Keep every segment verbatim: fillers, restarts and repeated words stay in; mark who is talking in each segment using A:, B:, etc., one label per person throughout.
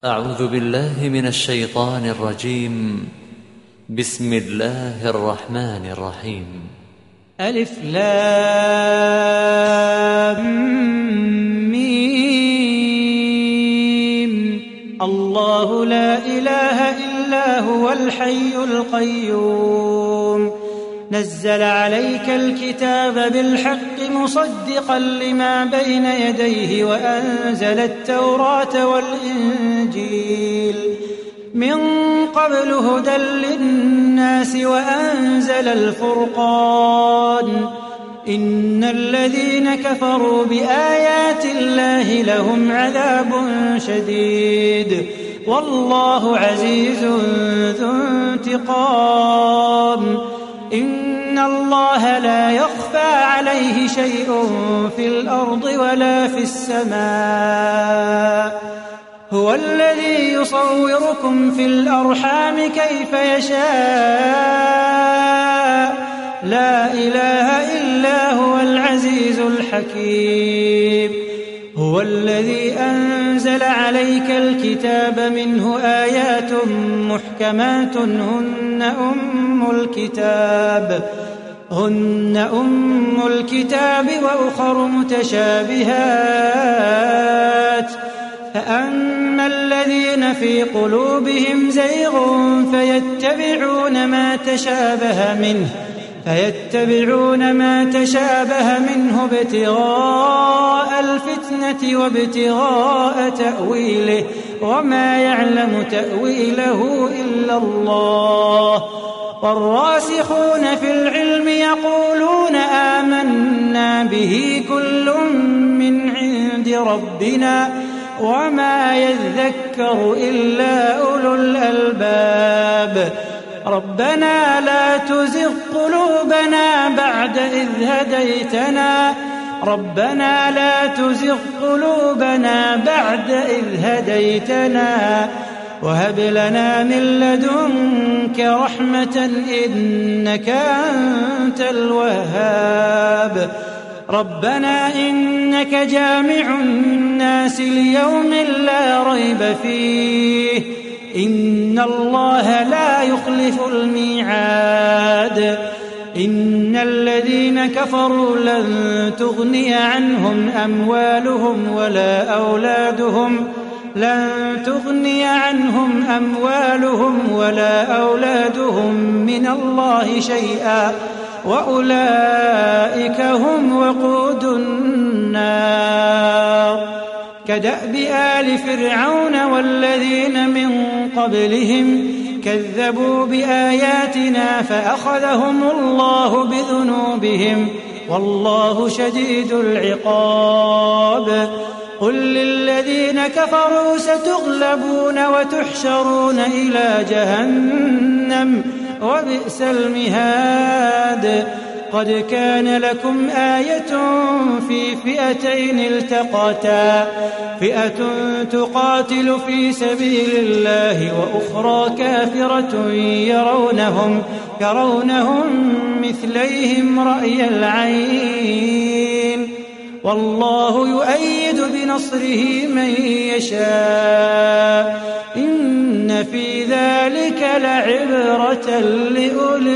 A: أعوذ بالله من الشيطان الرجيم. بسم الله الرحمن الرحيم.
B: ألف لام ميم. الله لا إله إلا هو الحي القيوم نزل عليك الكتاب بالحق مصدقا لما بين يديه وأنزل التوراة والإنجيل من قبل هدى للناس وأنزل الفرقان إن الذين كفروا بآيات الله لهم عذاب شديد والله عزيز ذو انتقام. إن الله لا يخفى عليه شيء في الأرض ولا في السماء هو الذي يصوركم في الأرحام كيف يشاء لا إله إلا هو العزيز الحكيم. هو الذي أنزل عليك الكتاب منه آيات محكمات هن أم الكتاب هن أم الكتاب وأخر متشابهات فأما الذين في قلوبهم زيغ فيتبعون ما تشابه منه فيتبعون ما تشابه منه ابتغاء الفتنة وابتغاء تأويله وما يعلم تأويله إلا الله. والراسخون في العلم يقولون آمنا به كل من عند ربنا وما يذكر إلا أولو الألباب. ربنا لا تزغ قلوبنا بعد إذ هديتنا ربنا لا تزغ قلوبنا بعد إذ هديتنا وهب لنا من لدنك رحمة إنك أنت الوهاب. ربنا إنك جامع الناس ليوم لا ريب فيه إن الله لا يخلف الميعاد. إن الذين كفروا لن تغني عنهم أموالهم ولا أولادهم لن تغني عنهم أموالهم ولا أولادهم من الله شيئا وأولئك هم وقود النار. كدأب آل فرعون والذين من قبلهم كذبوا بآياتنا فأخذهم الله بذنوبهم والله شديد العقاب. قل للذين كفروا ستغلبون وتحشرون إلى جهنم وبئس المهاد. قد كان لكم آية في فئتين التقتا فئة تقاتل في سبيل الله وأخرى كافرة يرونهم يرونهم مثليهم رأي العين والله يؤيد بنصره من يشاء إن في ذلك لعبرة لأولي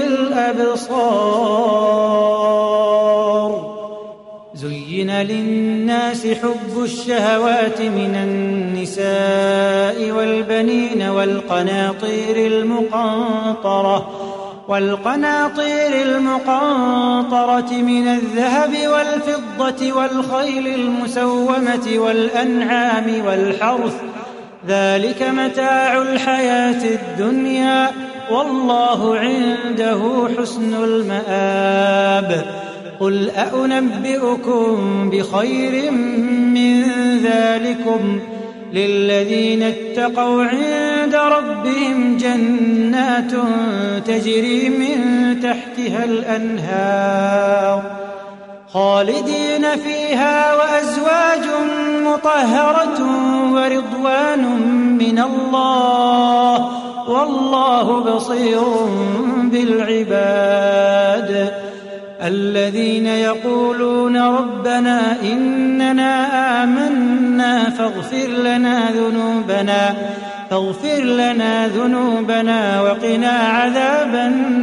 B: الأبصار. زين للناس حب الشهوات من النساء والبنين والقناطير المقنطرة والقناطير المقنطرة من الذهب والفضة والخيل المسومة والأنعام والحرث ذلك متاع الحياة الدنيا والله عنده حسن المآب. قل أأنبئكم بخير من ذلكم للذين اتقوا عند ربهم جنات تجري من تحتها الأنهار خالدين فيها وأزواج مطهرة ورضوان من الله والله بصير بالعباد. الذين يقولون ربنا إننا آمنا فاغفر لنا ذنوبنا فاغفر لنا ذنوبنا وقنا عذاب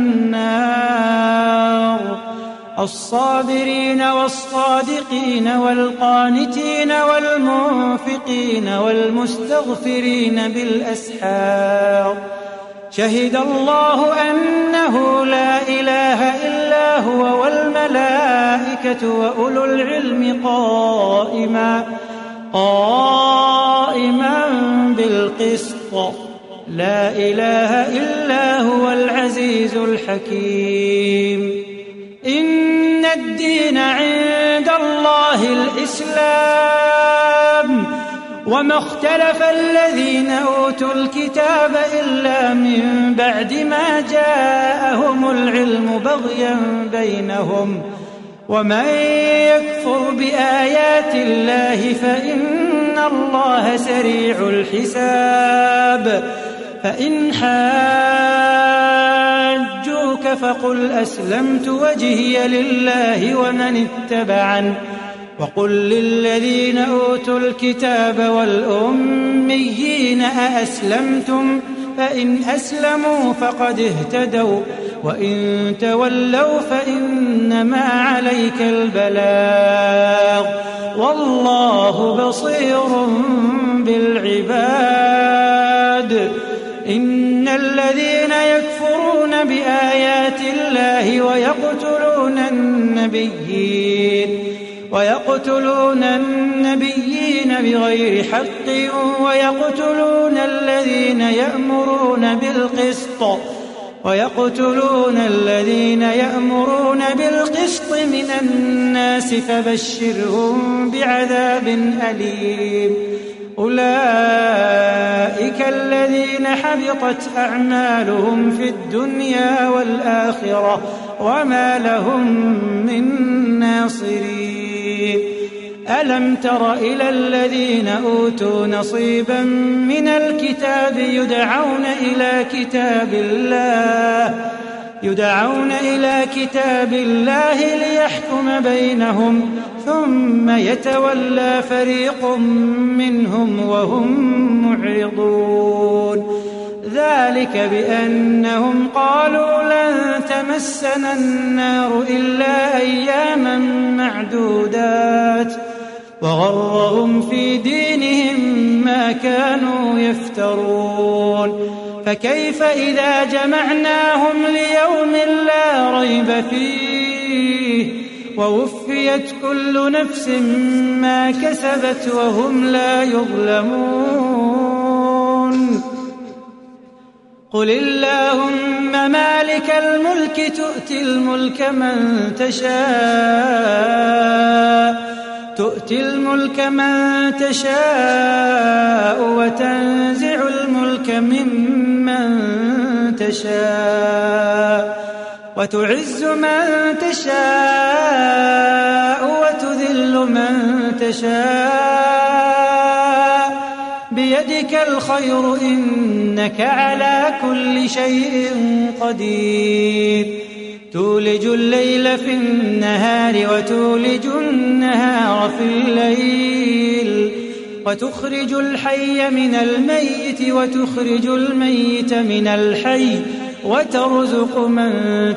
B: النار الصابرين والصادقين والقانتين والمنفقين والمستغفرين بالأسحار شهد الله أنه لا إله إلا هو والملائكة وأولو العلم قائما قائما بالقسط لا إله إلا هو العزيز الحكيم إن الدين عند الله الإسلام وما اختلف الذين أوتوا الكتاب إلا من بعد ما جاءهم العلم بغيا بينهم ومن يكفر بآيات الله فإن الله سريع الحساب فإن حاجوك فقل أسلمت وجهي لله ومن اتبعني وقل للذين أوتوا الكتاب والأميين أأسلمتم فإن أسلموا فقد اهتدوا وإن تولوا فإنما عليك البلاغ والله بصير بالعباد إن الذين يكفرون بآيات الله ويقتلون النبيين ويقتلون النبيين بغير حق ويقتلون الذين يأمرون بالقسط ويقتلون الذين يأمرون بالقسط من الناس فبشرهم بعذاب أليم أولئك الذين حبطت أعمالهم في الدنيا والآخرة وما لهم من ناصرين ألم تر إلى الذين أوتوا نصيبا من الكتاب يدعون إلى كتاب الله يدعون إلى كتاب الله ليحكم بينهم ثم يتولى فريق منهم وهم معرضون ذلك بأنهم قالوا لن تمسنا النار إلا أياما معدودات وغرهم في دينهم ما كانوا يفترون فكيف إذا جمعناهم ليوم لا ريب فيه ووفيت كل نفس ما كسبت وهم لا يظلمون قل اللهم مالك الملك تؤتي الملك من تشاء تؤتي الملك من تشاء وتنزع الملك ممن تشاء وتعز من تشاء وتذل من تشاء بيدك الخير إنك على كل شيء قدير تولج الليل في النهار وتولج النهار في الليل وتخرج الحي من الميت وتخرج الميت من الحي وترزق من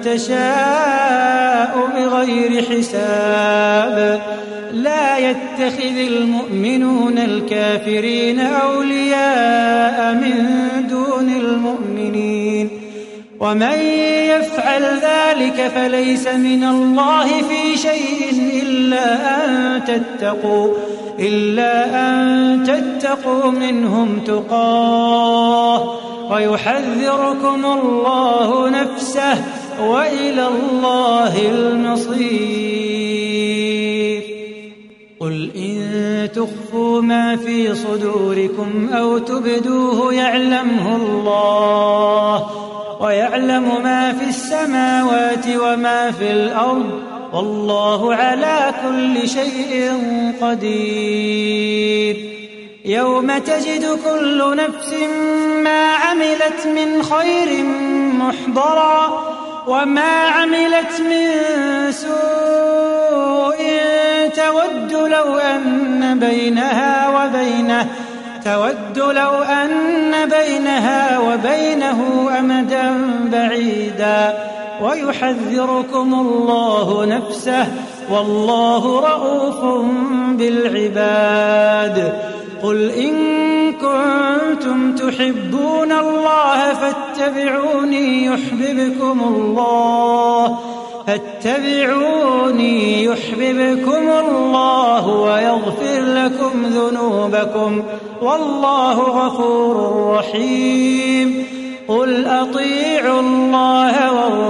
B: تشاء بغير حساب لا يتخذ المؤمنون الكافرين أولياء من دون المؤمنين ومن يفعل ذلك فليس من الله في شيء إلا أن تتقوا إلا أن تتقوا منهم تقاه ويحذركم الله نفسه وإلى الله المصير قل إن تخفوا ما في صدوركم أو تبدوه يعلمه الله ويعلم ما في السماوات وما في الأرض والله على كل شيء قدير يوم تجد كل نفس ما عملت من خير محضرا وما عملت من سوء تود لو أن بينها وبينه تود لو أن بينها وبينه أمدا بعيدا ويحذركم الله نفسه والله رءوف بالعباد. قل إن كنتم تحبون الله فاتبعوني يحببكم الله فاتبعوني يحببكم الله ويغفر لكم ذنوبكم والله غفور رحيم. قل أطيعوا الله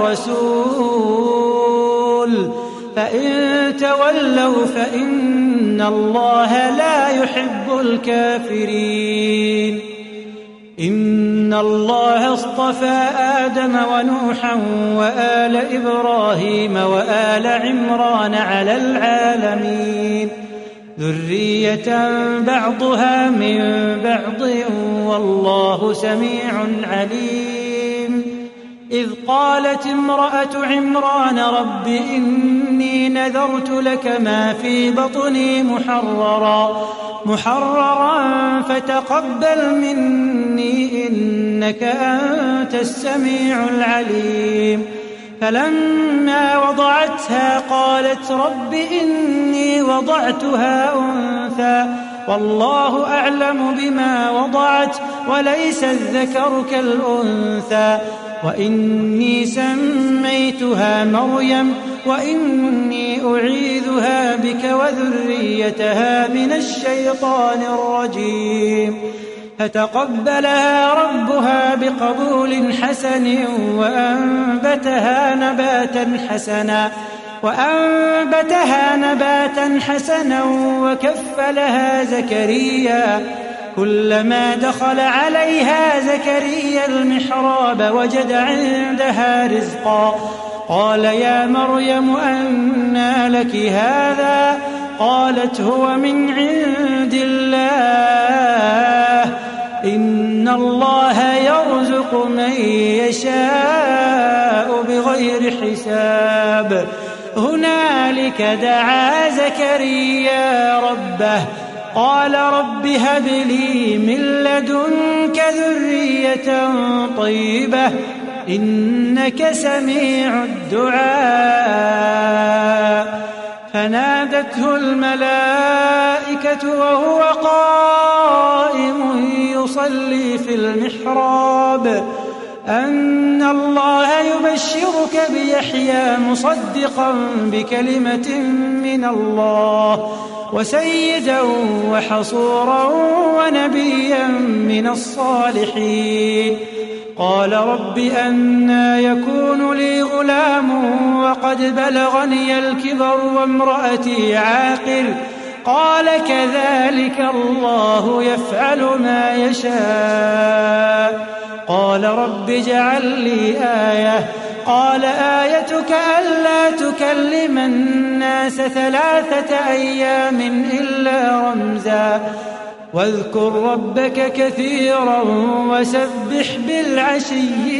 B: والرسول فإن تولوا فإن الله لا يحب الكافرين. إن الله اصطفى آدم ونوحا وآل إبراهيم وآل عمران على العالمين ذرية بعضها من بعض والله سميع عليم. إذ قالت امرأة عمران رب إني نذرت لك ما في بطني محررا محررا فتقبل مني إنك أنت السميع العليم. فلما وضعتها قالت رب إني وضعتها أنثى والله أعلم بما وضعت وليس الذكر كالأنثى وإني سميتها مريم وإني أعيذها بك وذريتها من الشيطان الرجيم. فتقبلها ربها بقبول حسن وأنبتها نباتا حسنا وأنبتها نباتا حسنا وكفلها زكريا كلما دخل عليها زكريا المحراب وجد عندها رزقا قال يا مريم أنى لك هذا قالت هو من عند الله إن الله يرزق من يشاء بغير حساب. هنالك دعا زكريا ربه قال رب هب لي من لدنك ذرية طيبة إنك سميع الدعاء. فنادته الملائكة وهو قائم يصلي في المحراب أن الله يبشرك بيحيى مصدقا بكلمة من الله وسيدا وحصورا ونبيا من الصالحين. قال رب أنى يكون لي غلام وقد بلغني الكبر وامرأتي عاقر قال كذلك الله يفعل ما يشاء. قال رب اجعل لي آية قال آيتك ألا تكلم الناس ثلاثة أيام إلا رمزا واذكر ربك كثيرا وسبح بالعشي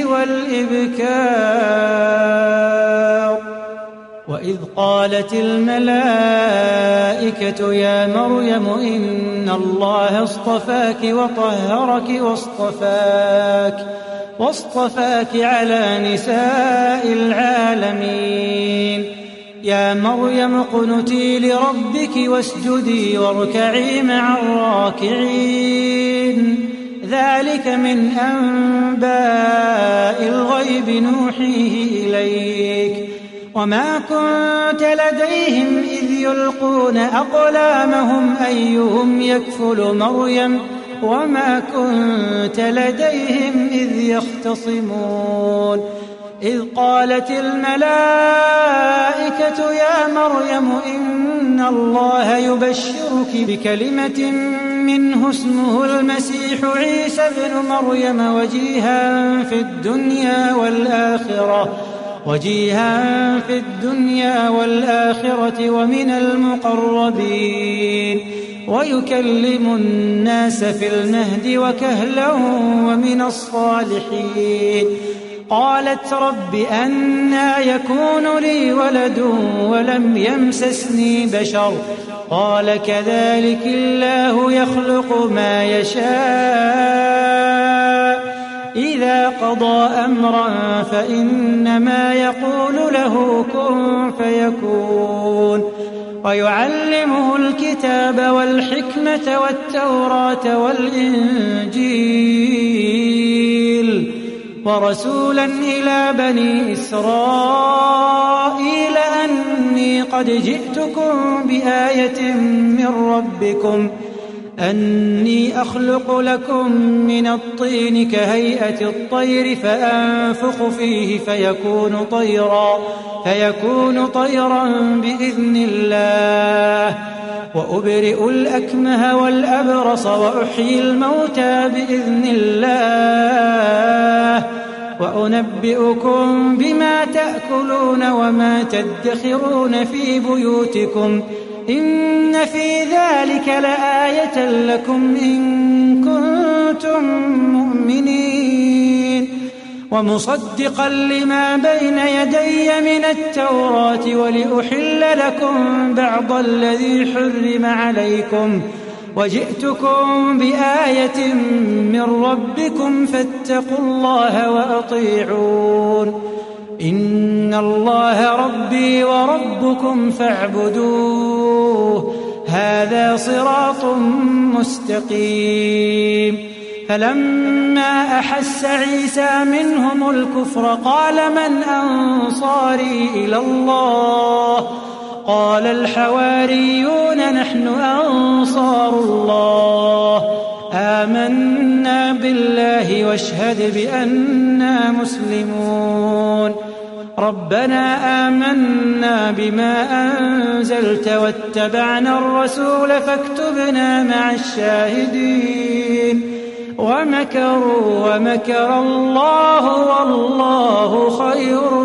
B: والإبكار. وإذ قالت الملائكة يا مريم إن الله اصطفاك وطهرك واصطفاك واصطفاك على نساء العالمين. يا مريم اقنتي لربك واسجدي واركعي مع الراكعين. ذلك من أنباء الغيب نوحيه إليك وما كنت لديهم إذ يلقون أقلامهم أيهم يكفل مريم وما كنت لديهم إذ يختصمون. إذ قالت الملائكة يا مريم إن الله يبشرك بكلمة منه اسمه المسيح عيسى ابن مريم وجيها في الدنيا والآخرة وجيها في الدنيا والآخرة ومن المقربين ويكلم الناس في المهد وكهلا ومن الصالحين. قالت رب أنى يكون لي ولد ولم يمسسني بشر قال كذلك الله يخلق ما يشاء إذا قضى أمرا فإنما يقول له كن فيكون ويعلمه الكتاب والحكمة والتوراة والإنجيل ورسولا إلى بني إسرائيل أني قد جئتكم بآية من ربكم أني أخلق لكم من الطين كهيئة الطير فأنفخ فيه فيكون طيرا فيكون طيرا بإذن الله وأبرئ الأكمه والأبرص وأحيي الموتى بإذن الله وأنبئكم بما تأكلون وما تدخرون في بيوتكم إن في ذلك لآية لكم إن كنتم مؤمنين ومصدقا لما بين يدي من التوراة ولأحل لكم بعض الذي حرم عليكم وجئتكم بآية من ربكم فاتقوا الله وأطيعون إن الله ربي وربكم فاعبدوه هذا صراط مستقيم فلما أحس عيسى منهم الكفر قال من أنصاري إلى الله قال الحواريون نحن أنصار الله آمنا بالله واشهد بأننا مسلمون ربنا آمنا بما أنزلت واتبعنا الرسول فاكتبنا مع الشاهدين ومكروا ومكر الله والله خير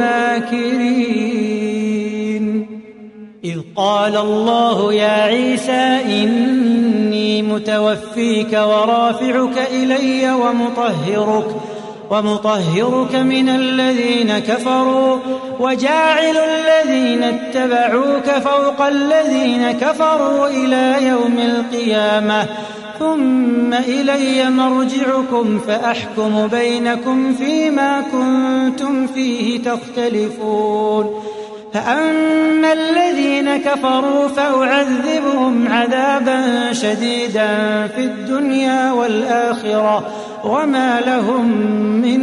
B: الماكرين إذ قال الله يا عيسى إني متوفيك ورافعك إلي ومطهرك ومطهرك من الذين كفروا وجاعل الذين اتبعوك فوق الذين كفروا إلى يوم القيامة ثم إلي مرجعكم فأحكم بينكم فيما كنتم فيه تختلفون فأما الذين كفروا فأعذبهم عذابا شديدا في الدنيا والآخرة وما لهم من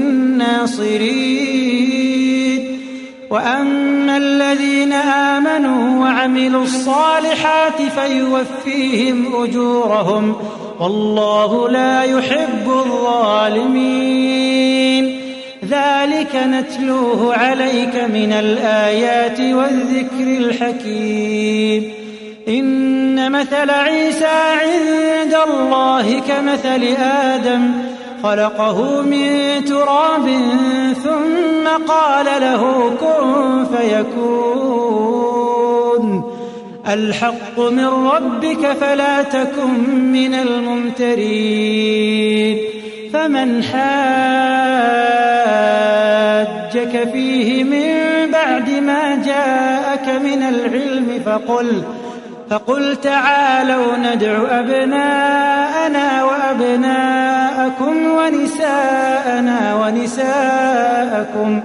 B: ناصرين وأما الذين آمنوا وعملوا الصالحات فيوفيهم أجورهم والله لا يحب الظالمين ذلك نتلوه عليك من الآيات والذكر الحكيم إن مثل عيسى عند الله كمثل آدم خلقه من تراب ثم قال له كن فيكون الحق من ربك فلا تكن من الممترين فمن حاجك فيه من بعد ما جاءك من العلم فقل فقل تعالوا ندع أبناءنا وأبناءكم ونساءنا ونساءكم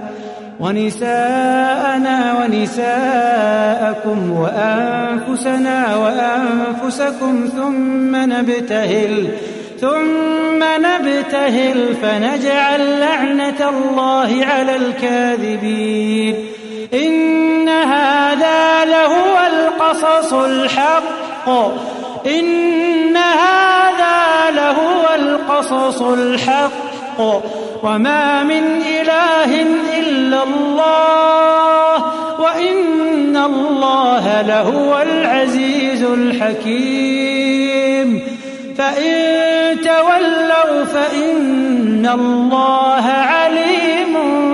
B: ونساءنا ونساءكم وأنفسنا وأنفسكم ثم نبتهل ثم نبتهل فنجعل لعنة الله على الكاذبين إن هذا لهو القصص الحق إن هذا لهو القصص الحق وما من إله إلا الله وإن الله لهو العزيز الحكيم فإن تولوا فإن الله عليم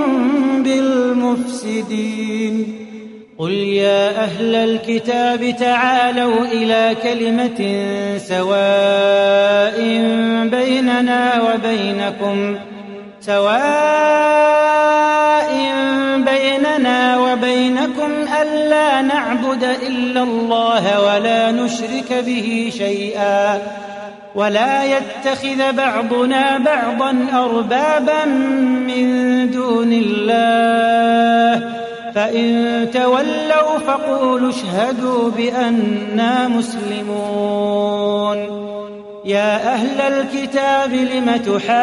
B: بالمفسدين قل يا أهل الكتاب تعالوا إلى كلمة سواء بيننا وبينكم سواء بيننا وبينكم ألا نعبد إلا الله ولا نشرك به شيئا ولا يتخذ بعضنا بعضا أربابا من دون الله فإن تولوا فقولوا اشهدوا بأننا مسلمون. يا أهل الكتاب لم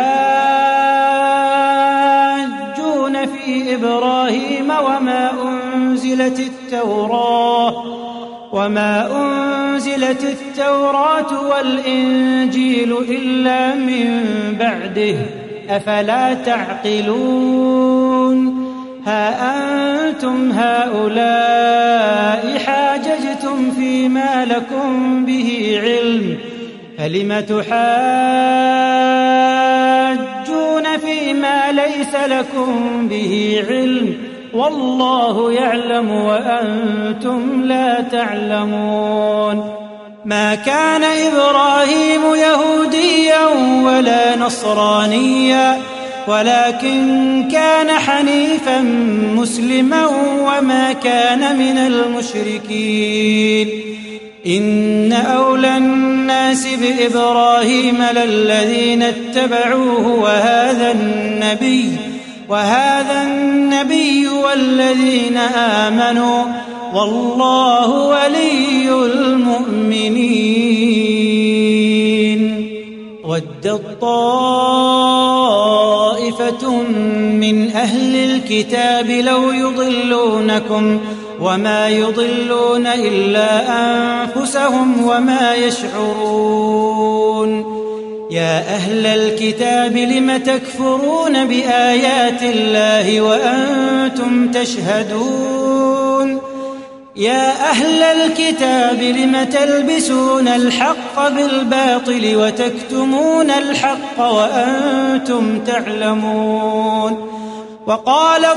B: تحاجون في إبراهيم وما أنزلت التوراة وما أنزلت التوراة والإنجيل إلا من بعده أفلا تعقلون. ها أنتم هؤلاء حاججتم فيما لكم به علم فلم تحاجون فيما ليس لكم به علم والله يعلم وأنتم لا تعلمون. ما كان إبراهيم يهوديا ولا نصرانيا ولكن كان حنيفا مسلما وما كان من المشركين. إن أولى الناس بإبراهيم للذين اتبعوه وهذا النبي وهذا النبي والذين آمنوا والله ولي المؤمنين. ودت طائفة من أهل الكتاب لو يضلونكم وما يضلون إلا أنفسهم وما يشعرون. يا أهل الكتاب لم تكفرون بآيات الله وأنتم تشهدون. يا أهل الكتاب لم تلبسون الحق بالباطل وتكتمون الحق وأنتم تعلمون. وقالت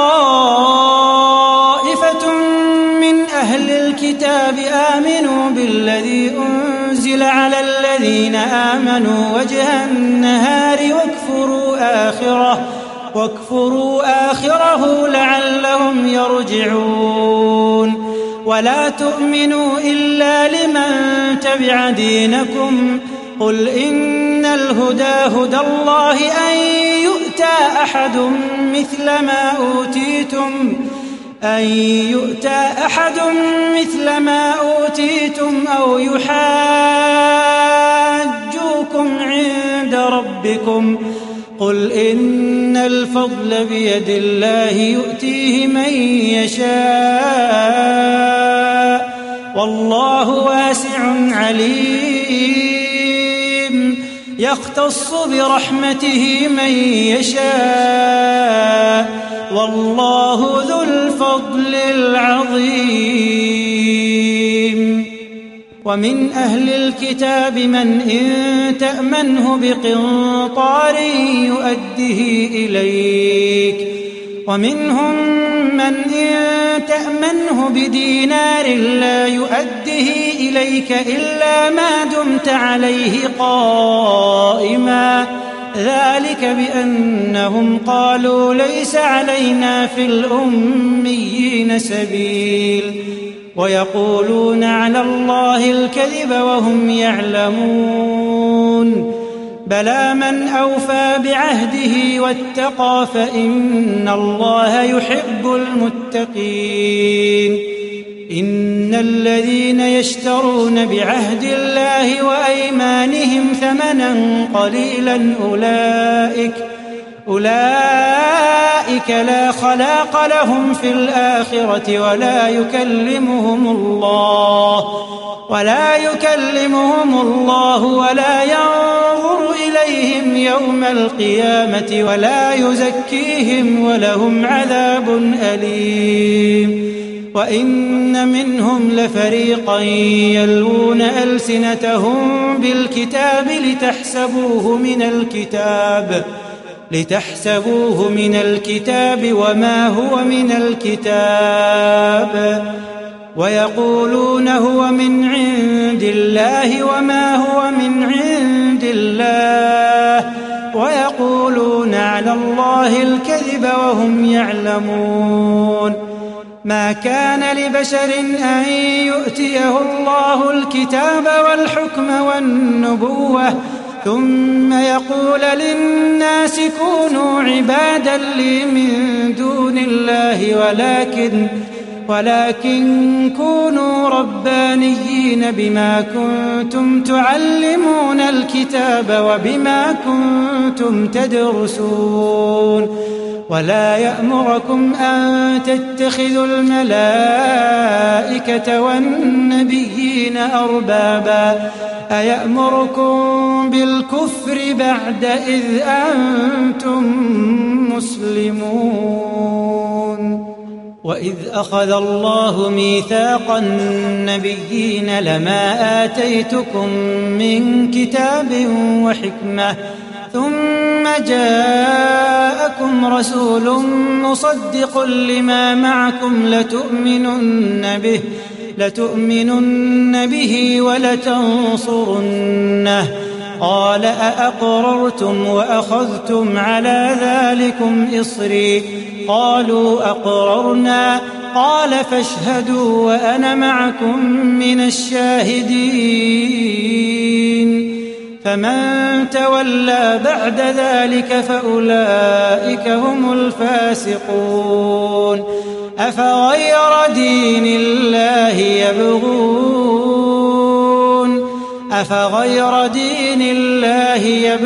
B: طائفة من أهل الكتاب آمنوا بالذي أنزل على الذين آمنوا وجه النهار واكفروا آخره واكفروا آخره لعلهم يرجعون. ولا تؤمنوا إلا لمن تبع دينكم قل إن الهدى هدى الله أن يؤتى أحد مثل ما أوتيتم أن يؤتى أحد مثل ما أوتيتم أو يحاجوكم عند ربكم قل إن الفضل بيد الله يؤتيه من يشاء والله واسع عليم. يختص برحمته من يشاء والله ذو الفضل العظيم. ومن أهل الكتاب من إن تأمنه بقنطار يؤديه إليك ومنهم من إن تأمنه بدينار لا يؤديه إليك إلا ما دمت عليه قائما ذلك بأنهم قالوا ليس علينا في الأميين سبيل ويقولون على الله الكذب وهم يعلمون. بلى من أوفى بعهده واتقى فإن الله يحب المتقين. إن الذين يشترون بعهد الله وأيمانهم ثمنا قليلا أولئك أولئك لا خلاق لهم في الآخرة ولا يكلمهم الله ولا يكلمهم الله ولا ينظر إليهم يوم القيامة ولا يزكيهم ولهم عذاب أليم. وإن منهم لفريقا يلوون ألسنتهم بالكتاب لتحسبوه من الكتاب لتحسبوه من الكتاب وما هو من الكتاب ويقولون هو من عند الله وما هو من عند الله ويقولون ويقولون على الله الكذب وهم يعلمون. ما كان لبشر أن يؤتيه الله الكتاب والحكم والنبوة ثم يقول للناس كونوا عبادا لي من دون الله ولكن ولكن كونوا ربانيين بما كنتم تعلمون الكتاب وبما كنتم تدرسون. ولا يأمركم أن تتخذوا الملائكة والنبيين أربابا أيأمركم بالكفر بعد إذ أنتم مسلمون. وإذ أخذ الله ميثاق النبيين لما آتيتكم من كتاب وحكمة ثم جاءكم رسول مصدق لما معكم لتؤمنن به لتؤمنن به ولتنصرنه قال أأقررتم وأخذتم على ذلكم إصري قالوا أقررنا قال فاشهدوا وأنا معكم من الشاهدين. فمن تولى بعد ذلك فأولئك هم الفاسقون. أفغير دين الله يبغون أفغير دين الله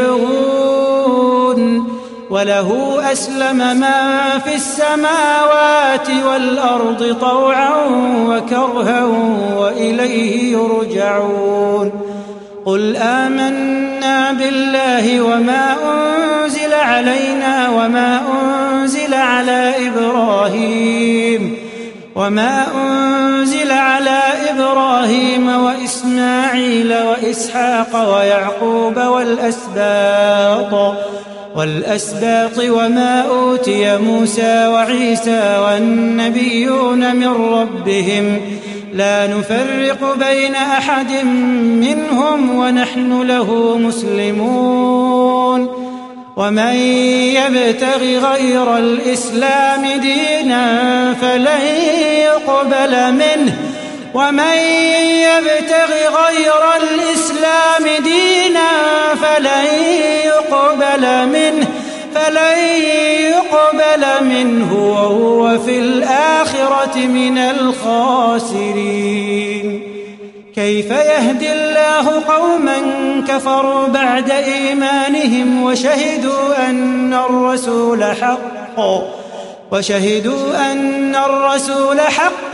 B: يبغون وله أسلم من في السماوات والأرض طوعا وكرها وإليه يرجعون. قل آمنا بالله وما أنزل علينا وما أنزل على إبراهيم وما أنزل على إبراهيم وإسماعيل وإسحاق ويعقوب والأسباط والأسباط وما أوتي موسى وعيسى والنبيون من ربهم لا نفرق بين أحد منهم ونحن له مسلمون. ومن يبتغ غير الإسلام دينا فلن يقبل منه ومن يبتغ غير الإسلام دينا فلن يقبل منه فلن يقبل منه وهو في الآخرة من الخاسرين. كيف يهدي الله قوما كفروا بعد إيمانهم وشهدوا أن الرسول حق وشهدوا أن الرسول حق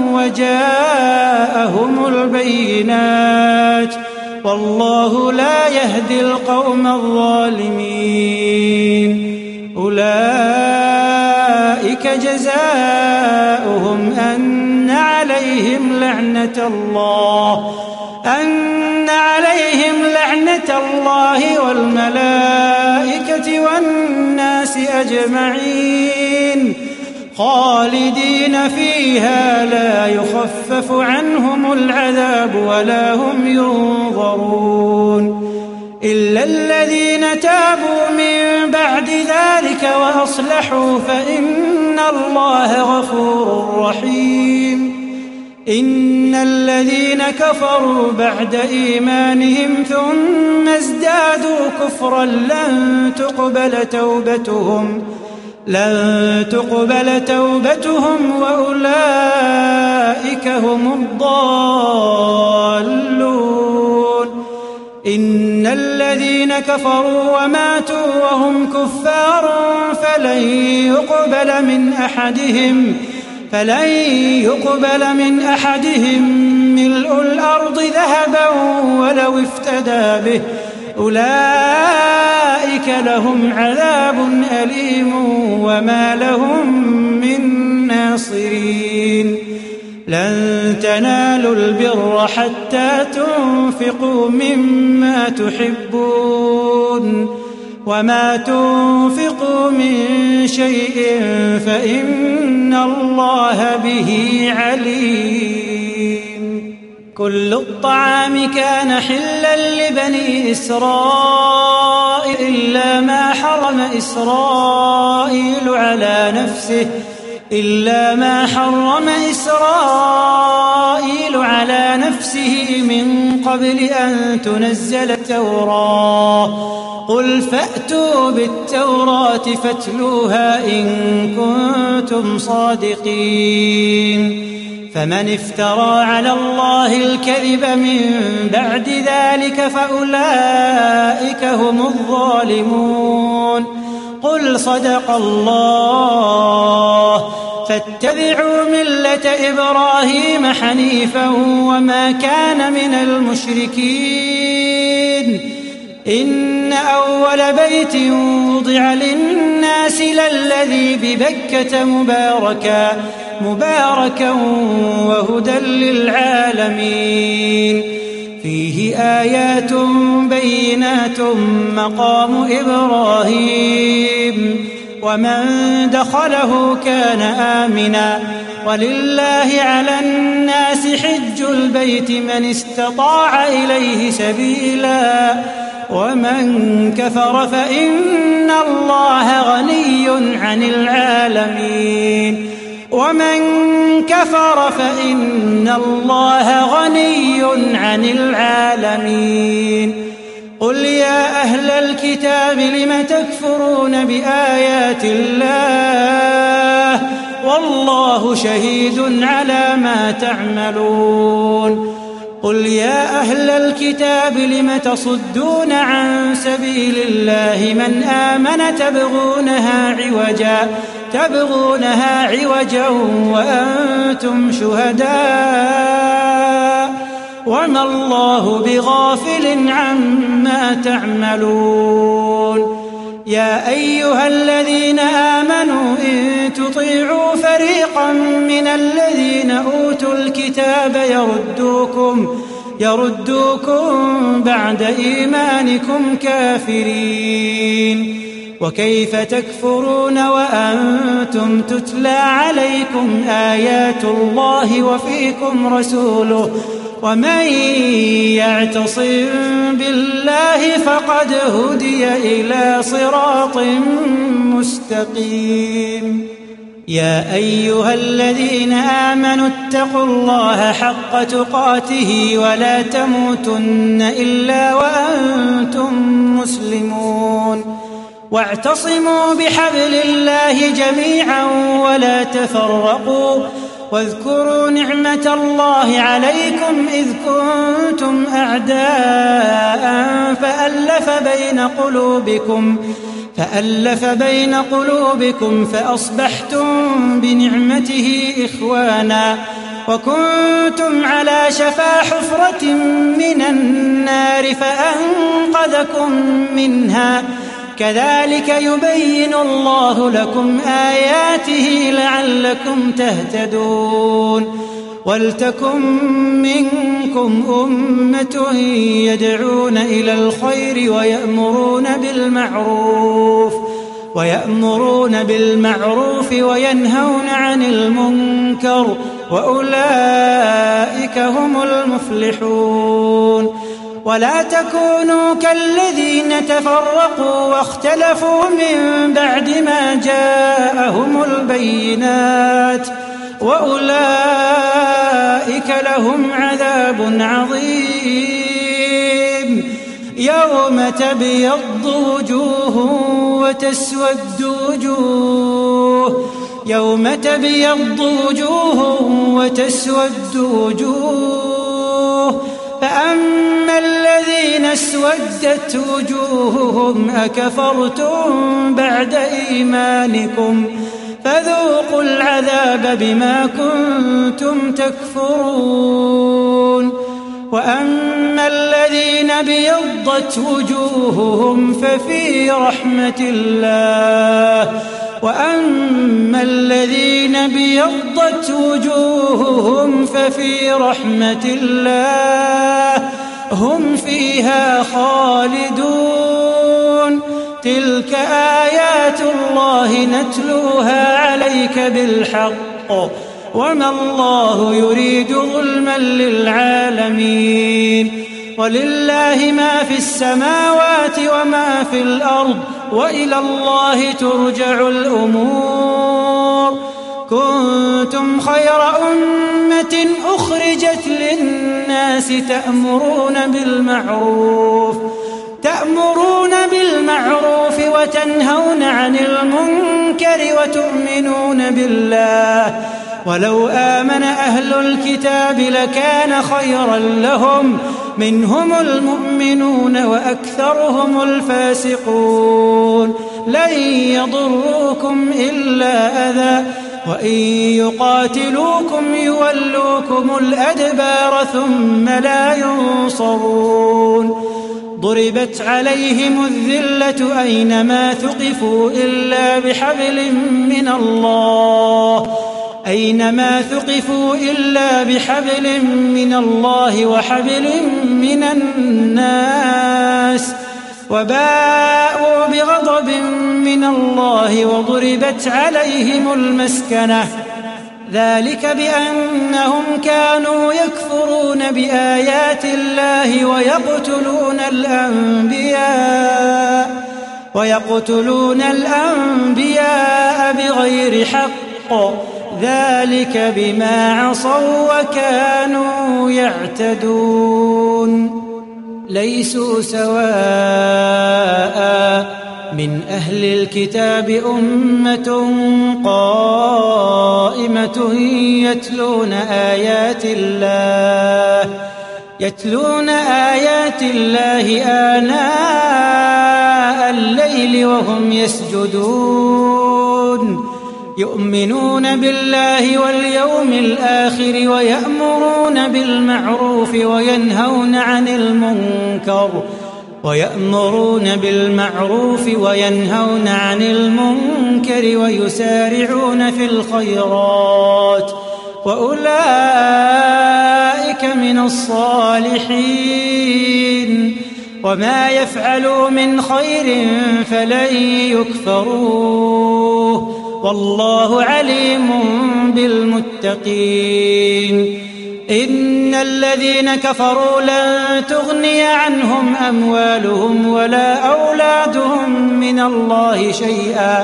B: وجاءهم البينات والله لا يهدي القوم الظالمين. أولئك جزاؤهم أن عليهم لعنة الله أن عليهم لعنة الله والملائكة والناس أجمعين خالدين فيها لا يخفف عنهم العذاب ولا هم ينظرون إلا الذين تابوا من بعد ذلك وأصلحوا فإن الله غفور رحيم. إن الذين كفروا بعد إيمانهم ثم ازدادوا كفرا لن تقبل توبتهم لن تقبل توبتهم وأولئك هم الضالون. إن الذين كفروا وماتوا وهم كفار فلن يقبل من أحدهم فلن يقبل من أحدهم ملء الأرض ذهبا ولو افتدى به أولئك لهم عذاب أليم وما لهم من ناصرين. لن تنالوا البر حتى تنفقوا مما تحبون وما تنفقوا من شيء فإن الله به عليم. كل الطعام كان حلا لبني إسرائيل إلا ما حرم إسرائيل على نفسه إلا ما حرم إسرائيل على نفسه من قبل أن تنزل التوراة قل فأتوا بالتوراة فاتلوها إن كنتم صادقين فمن افترى على الله الكذب من بعد ذلك فأولئك هم الظالمون قل صدق الله فاتبعوا ملة إبراهيم حنيفا وما كان من المشركين إن أول بيت وضع للناس للذي ببكة مباركا مباركا وهدى للعالمين فيه آيات بينات مقام إبراهيم ومن دخله كان آمنا ولله على الناس حج البيت من استطاع إليه سبيلا ومن كفر فإن الله غني عن العالمين ومن كفر فإن الله غني عن العالمين قل يا أهل الكتاب لم تكفرون بآيات الله والله شهيد على ما تعملون قل يا أهل الكتاب لم تصدون عن سبيل الله من آمن تبغونها عوجا تبغونها عوجا وأنتم شهداء وما الله بغافل عما تعملون يا أيها الذين آمنوا إن تطيعوا فريقا من الذين أوتوا الكتاب يردوكم يردوكم بعد إيمانكم كافرين وكيف تكفرون وأنتم تتلى عليكم آيات الله وفيكم رسوله ومن يعتصم بالله فقد هدي إلى صراط مستقيم يا أيها الذين آمنوا اتقوا الله حق تقاته ولا تموتن إلا وأنتم مسلمون واعتصموا بحبل الله جميعا ولا تفرقوا واذكروا نعمة الله عليكم إذ كنتم أعداء فألف بين قلوبكم فألف بين قلوبكم فأصبحتم بنعمته إخوانا وكنتم على شفا حفرة من النار فأنقذكم منها كذلك يبين الله لكم آياته لعلكم تهتدون ولتكن منكم أمة يدعون إلى الخير ويأمرون بالمعروف ويأمرون بالمعروف وينهون عن المنكر وأولئك هم المفلحون ولا تكونوا كالذين تفرقوا واختلفوا من بعد ما جاءهم البينات وأولئك لهم عذاب عظيم يوم تبيض وجوه وتسود وجوه يوم تبيض وجوه وتسود وجوه فأما الذين اسودت وجوههم أكفرتم بعد إيمانكم فذوقوا العذاب بما كنتم تكفرون وأما الذين بيضت وجوههم ففي رحمة الله وأما الذين بيضت وجوههم ففي رحمة الله هم فيها خالدون تلك آيات الله نتلوها عليك بالحق وما الله يريد ظلما للعالمين ولله ما في السماوات وما في الأرض وإلى الله ترجع الأمور. كنتم خير أمة أخرجت للناس تأمرون بالمعروف تأمرون بالمعروف وتنهون عن المنكر وتؤمنون بالله. ولو آمن أهل الكتاب لكان خيرا لهم منهم المؤمنون وأكثرهم الفاسقون. لن يضروكم إلا أذى وإن يقاتلوكم يولوكم الأدبار ثم لا ينصرون. ضربت عليهم الذلة أينما ثقفوا إلا بحبل من الله أينما ثقفوا إلا بحبل من الله وحبل من الناس وباءوا بغضب من الله وضربت عليهم المسكنة. ذلك بأنهم كانوا يكفرون بآيات الله ويقتلون الأنبياء ويقتلون الأنبياء بغير حق. ذلك بما عصوا وكانوا يعتدون. ليسوا سواء من أهل الكتاب أمة قائمة يتلون آيات الله يتلون آيات الله آناء الليل وهم يسجدون. يؤمنون بالله واليوم الآخر ويأمرون بالمعروف وينهون عن المنكر ويأمرون بالمعروف وينهون عن المنكر ويسارعون في الخيرات وأولئك من الصالحين. وما يفعلوا من خير فلن يكفروه والله عليم بالمتقين. إن الذين كفروا لن تغني عنهم أموالهم ولا أولادهم من الله شيئا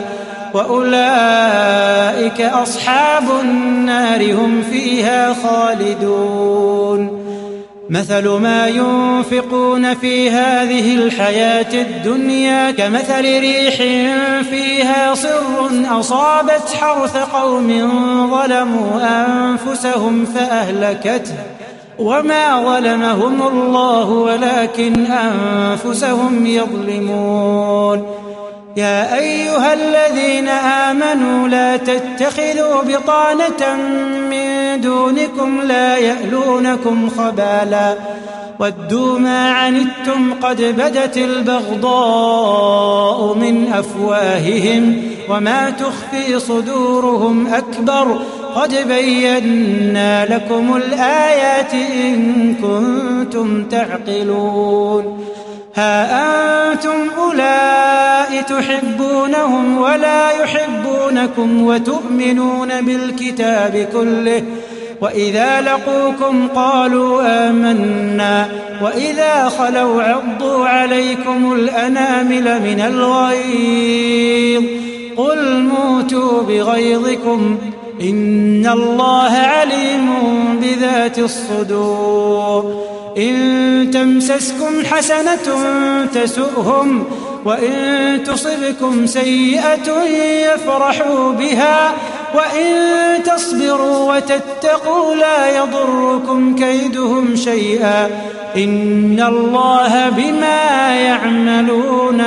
B: وأولئك أصحاب النار هم فيها خالدون. مثل ما ينفقون في هذه الحياة الدنيا كمثل ريح فيها صر أصابت حرث قوم ظلموا أنفسهم فأهلكته وما ظلمهم الله ولكن أنفسهم يظلمون. يا أيها الذين آمنوا لا تتخذوا بطانة من دونكم لا يألونكم خبالا ودوا ما عنتم قد بدت البغضاء من أفواههم وما تخفي صدورهم أكبر قد بينا لكم الآيات إن كنتم تعقلون. ها أنتم أولئك تحبونهم ولا يحبونكم وتؤمنون بالكتاب كله وإذا لقوكم قالوا آمنا وإذا خلوا عضوا عليكم الأنامل من الغيظ قل موتوا بغيظكم إن الله عليم بذات الصدور. إن تمسسكم حسنة تسؤهم وإن تصبكم سيئة يفرحوا بها وإن تصبروا وتتقوا لا يضركم كيدهم شيئا إن الله بما يعملون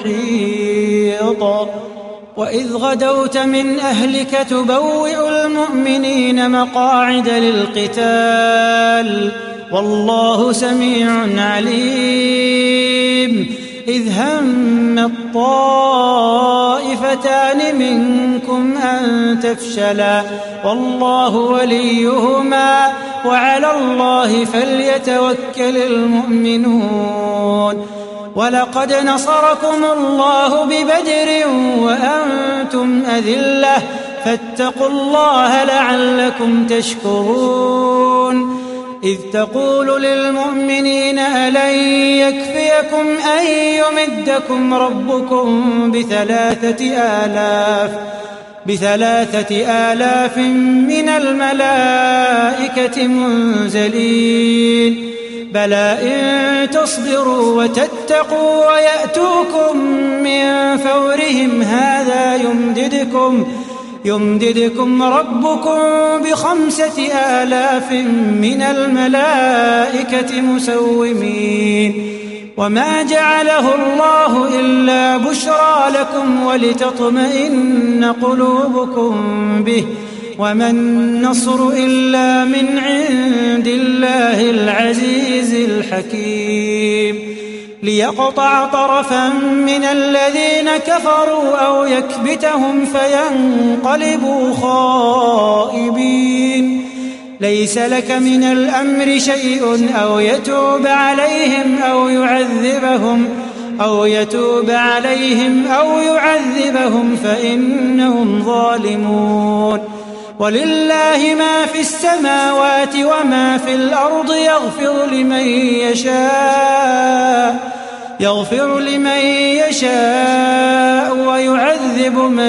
B: محيط. وإذ غدوت من أهلك تبوئ المؤمنين مقاعد للقتال والله سميع عليم. إذ هم الطائفتان منكم أن تفشلا والله وليهما وعلى الله فليتوكل المؤمنون. ولقد نصركم الله ببدر وأنتم أذلة فاتقوا الله لعلكم تشكرون. إذ تقول للمؤمنين ألن يكفيكم أن يمدكم ربكم بثلاثة آلاف بثلاثة آلاف من الملائكة منزلين بلى إن تصبروا وتتقوا ويأتوكم من فورهم هذا يمددكم يمددكم ربكم بخمسة آلاف من الملائكة مسومين وما جعله الله إلا بشرى لكم ولتطمئن قلوبكم به وما النصر إلا من عند الله العزيز الحكيم ليقطع طرفا من الذين كفروا أو يكبتهم فينقلبوا خائبين ليس لك من الأمر شيء أو يتوب عليهم أو يعذبهم أو يتوب عليهم أو يعذبهم فإنهم ظالمون ولله ما في السماوات وما في الأرض يغفر لمن يشاء يغفر لمن يشاء ويعذب من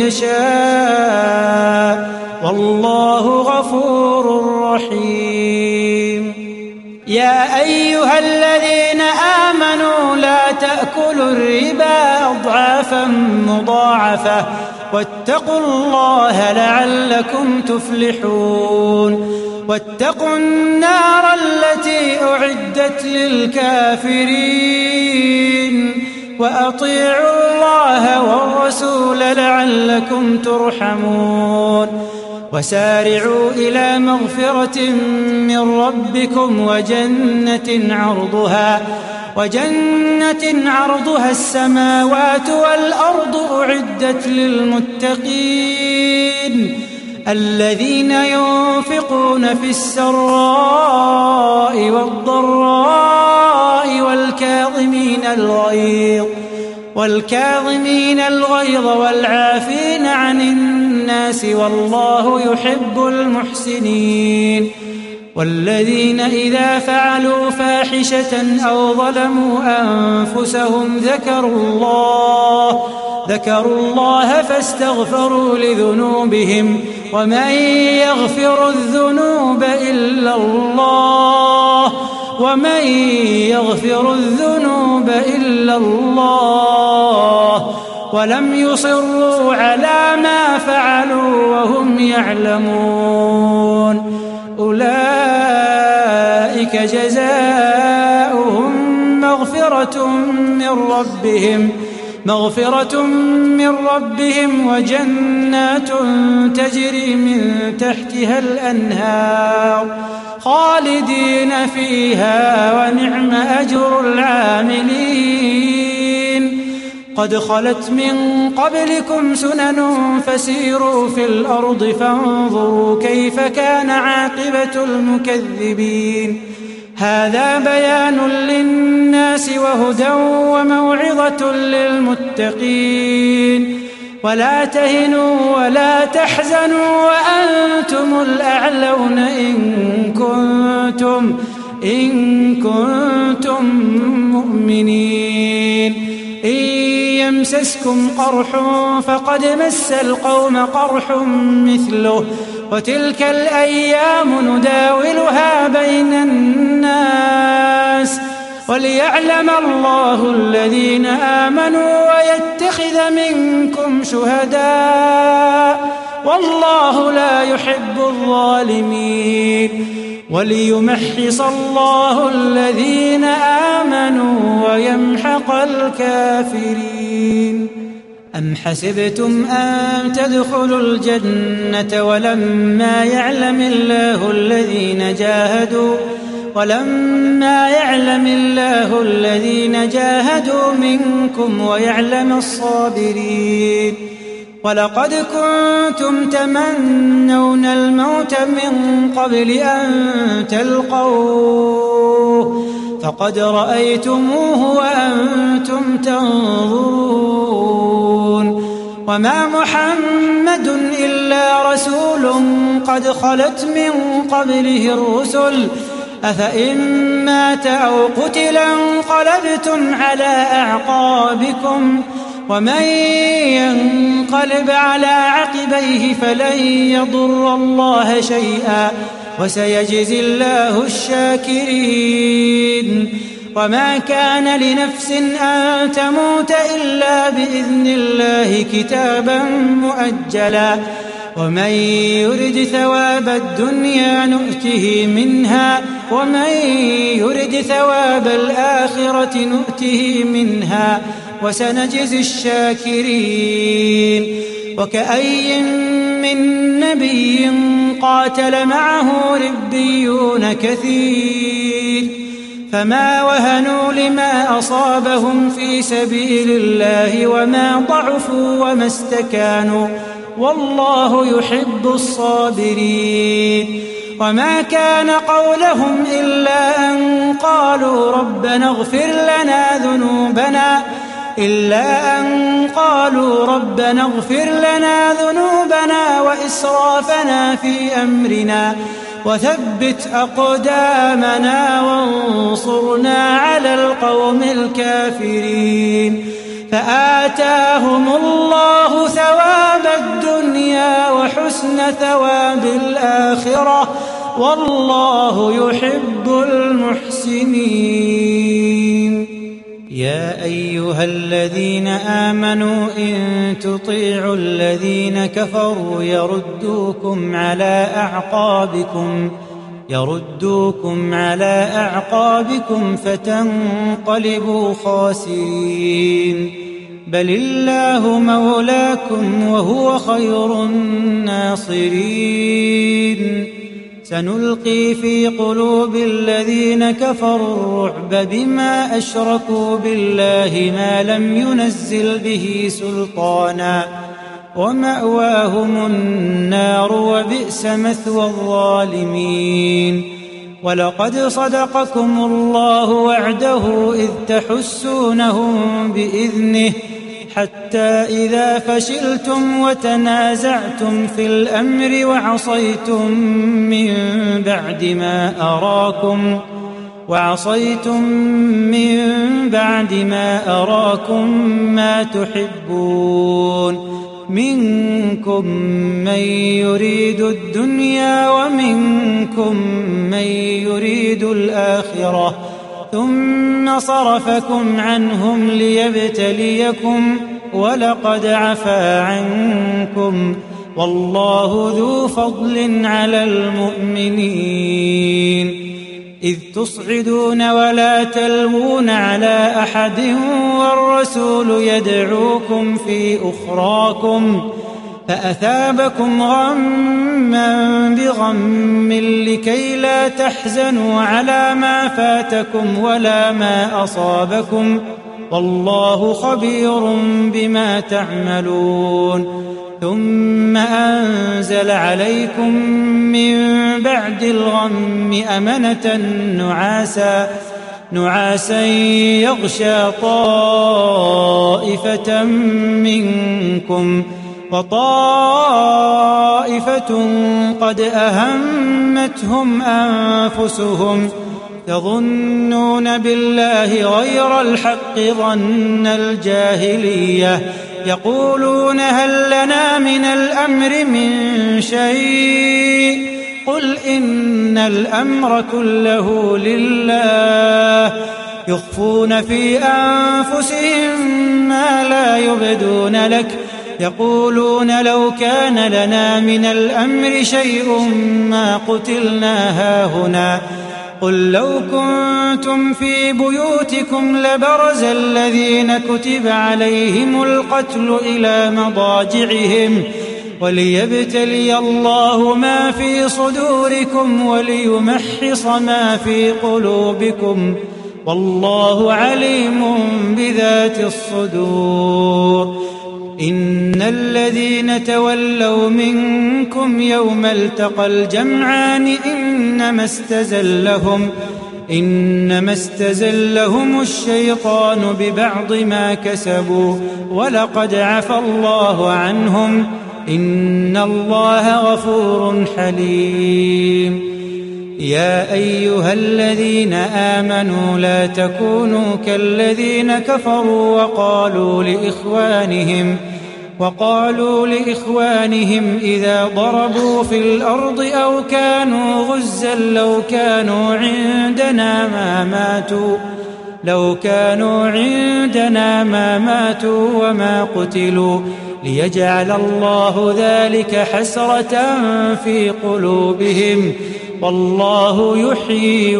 B: يشاء والله غفور رحيم يا أيها الذين آمنوا لا تأكلوا الربا أضعافا مضاعفة واتقوا الله لعلكم تفلحون واتقوا النار التي أعدت للكافرين وأطيعوا الله والرسول لعلكم ترحمون وسارعوا إلى مغفرة من ربكم وجنة عرضها وجنة عرضها السماوات والأرض أعدت للمتقين الذين ينفقون في السراء والضراء والكاظمين الغيظ والكاظمين الغيظ والعافين عن الناس والله يحب المحسنين والذين إذا فعلوا فاحشة أو ظلموا أنفسهم ذكروا الله ذكروا الله فاستغفروا لذنوبهم ومن يغفر الذنوب إلا الله ومن يغفر الذنوب إلا الله ولم يصروا على ما فعلوا وهم يعلمون أولئك جزاؤهم مغفرة من ربهم مغفرة من ربهم وجنات تجري من تحتها الأنهار خالدين فيها ونعم أجر العاملين قد خلت من قبلكم سنن فسيروا في الأرض فانظروا كيف كان عاقبة المكذبين هذا بيان للناس وهدى وموعظة للمتقين ولا تهنوا ولا تحزنوا وأنتم الأعلون إن كنتم إن كنتم مؤمنين إن يمسسكم قرح فقد مس القوم قرح مثله وتلك الأيام نداولها بين الناس وليعلم الله الذين آمنوا ويتخذ منكم شهداء والله لا يحب الظالمين وليمحص الله الذين آمنوا ويمحق الكافرين أم حسبتم أن تدخلوا الجنة ولما يعلم الله الذين جاهدوا ولما يعلم الله الذين جاهدوا منكم ويعلم الصابرين ولقد كنتم تمنون الموت من قبل أن تلقوه فقد رأيتموه وأنتم تنظرون وما محمد إلا رسول قد خلت من قبله الرسل أفإن مات أو قتل انقلبتم على أعقابكم ومن ينقلب على عقبيه فلن يضر الله شيئا وسيجزي الله الشاكرين. وما كان لنفس أن تموت إلا بإذن الله كتابا مؤجلا ومن يرد ثواب الدنيا نؤته منها ومن يرد ثواب الآخرة نؤته منها وسنجزي الشاكرين. وكأي من نبي قاتل معه ربيون كثير فما وهنوا لما أصابهم في سبيل الله وما ضعفوا وما استكانوا والله يحب الصابرين. وما كان قولهم إلا أن قالوا ربنا اغفر لنا ذنوبنا إلا أن قالوا ربنا اغفر لنا ذنوبنا وإسرافنا في أمرنا وثبت أقدامنا وانصرنا على القوم الكافرين. فآتاهم الله ثواب الدنيا وحسن ثواب الآخرة والله يحب المحسنين. يا أيها الذين آمنوا إن تطيعوا الذين كفروا يردوكم على أعقابكم يردوكم على أعقابكم فتنقلبوا خاسرين. بل الله مولاكم وهو خير الناصرين. سنلقي في قلوب الذين كفروا الرعب بما أشركوا بالله ما لم ينزل به سلطانا ومأواهم النار وبئس مثوى الظالمين. ولقد صدقكم الله وعده إذ تحسونهم بإذنه حتى إذا فشلتم وتنازعتم في الأمر وعصيتم من بعد ما أراكم وعصيتم من بعد ما أراكم ما تحبون منكم من يريد الدنيا ومنكم من يريد الآخرة ثم صرفكم عنهم ليبتليكم ولقد عفا عنكم والله ذو فضل على المؤمنين. إذ تصعدون ولا تلوون على أحد والرسول يدعوكم في أخراكم فأثابكم غما بغم لكي لا تحزنوا على ما فاتكم ولا ما أصابكم والله خبير بما تعملون. ثم أنزل عليكم من بعد الغم أمنة نعاسا نعاسا يغشى طائفة منكم وطائفة قد أهمتهم أنفسهم يظنون بالله غير الحق ظن الجاهلية يقولون هل لنا من الأمر من شيء قل إن الأمر كله لله يخفون في أنفسهم ما لا يبدون لك يقولون لو كان لنا من الأمر شيء ما قتلنا هاهنا قل لو كنتم في بيوتكم لبرز الذين كتب عليهم القتل إلى مضاجعهم وليبتلي الله ما في صدوركم وليمحص ما في قلوبكم والله عليم بذات الصدور. إن الذين تولوا منكم يوم التقى الجمعان إنما استزلهم إنما استزلهم الشيطان ببعض ما كسبوا ولقد عفى الله عنهم إن الله غفور حليم. يا أيها الذين آمنوا لا تكونوا كالذين كفروا وقالوا لإخوانهم وقالوا لإخوانهم إذا ضربوا في الأرض أو كانوا غزا لو كانوا عندنا ما ماتوا لو كانوا عندنا ما ماتوا وما قتلوا ليجعل الله ذلك حسرة في قلوبهم والله يحيي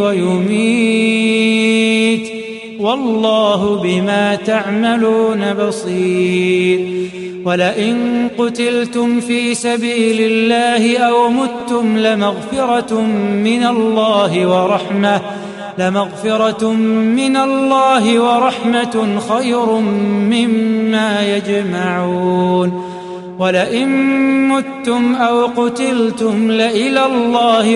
B: ويميت والله بما تعملون بصير ولئن قتلتم في سبيل الله أو متم لمغفرة من الله ورحمة لمغفرة من الله ورحمة خير مما يجمعون ولئن متم أو قتلتم لإلى الله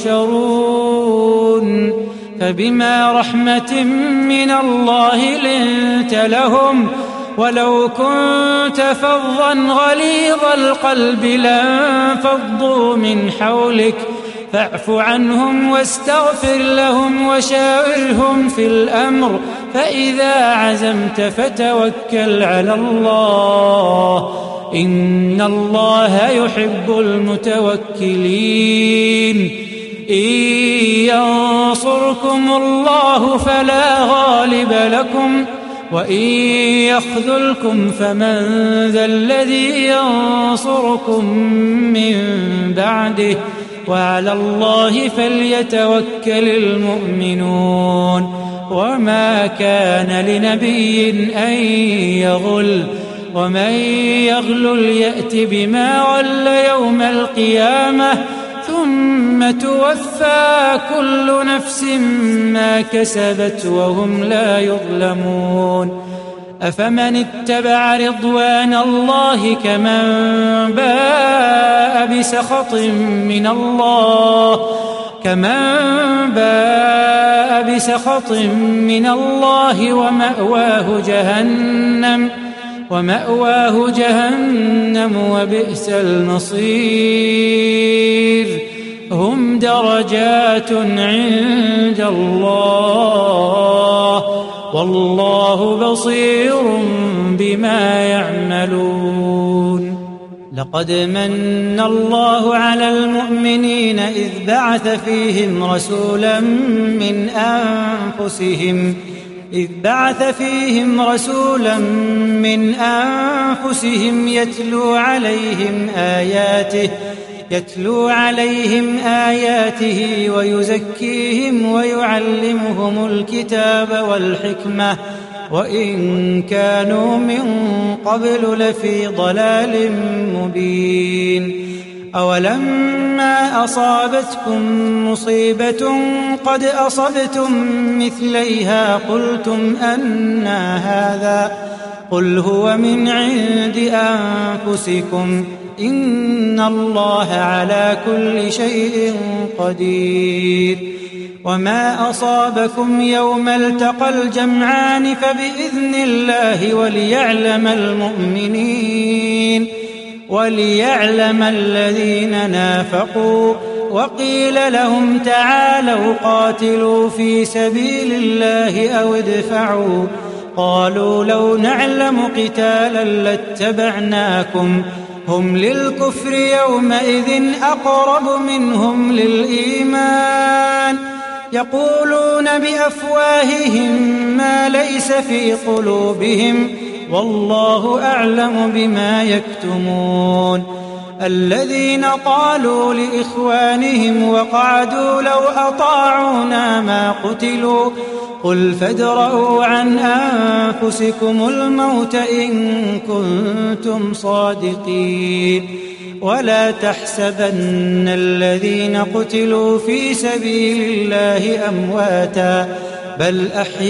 B: تحشرون فبما رحمة من الله لنت لهم ولو كنت فظا غليظ القلب لانفضوا من حولك فاعف عنهم واستغفر لهم وشاورهم في الأمر فإذا عزمت فتوكل على الله إن الله يحب المتوكلين إن ينصركم الله فلا غالب لكم وإن يخذلكم فمن ذا الذي ينصركم من بعده وعلى الله فليتوكل المؤمنون وما كان لنبي أن يغل ومن يغلل يأت بما غل يوم القيامة ثم توفى كل نفس ما كسبت وهم لا يظلمون أفمن اتبع رضوان الله كمن باء بسخط من الله كمن باء بسخط من الله ومأواه جهنم ومأواه جهنم وبئس المصير هم درجات عند الله والله بصير بما يعملون لقد من الله على المؤمنين إذ بعث فيهم رسولا من أنفسهم إذ بعث فيهم رسولا من أنفسهم يتلو عليهم آياته يتلو عليهم آياته ويزكيهم ويعلمهم الكتاب والحكمة وإن كانوا من قبل لفي ضلال مبين أولما أصابتكم مصيبة قد أصبتم مثليها قلتم أنى هذا قل هو من عند أنفسكم إن الله على كل شيء قدير وما أصابكم يوم التقى الجمعان فبإذن الله وليعلم المؤمنين وليعلم الذين نافقوا وقيل لهم تعالوا قاتلوا في سبيل الله أو ادفعوا قالوا لو نعلم قتالا لاتبعناكم هم للكفر يومئذ أقرب منهم للإيمان يقولون بأفواههم ما ليس في قلوبهم والله أعلم بما يكتمون الذين قالوا لإخوانهم وقعدوا لو أطاعونا ما قتلوا قل فادرءوا عن أنفسكم الموت إن كنتم صادقين ولا تحسبن الذين قتلوا في سبيل الله أمواتا بل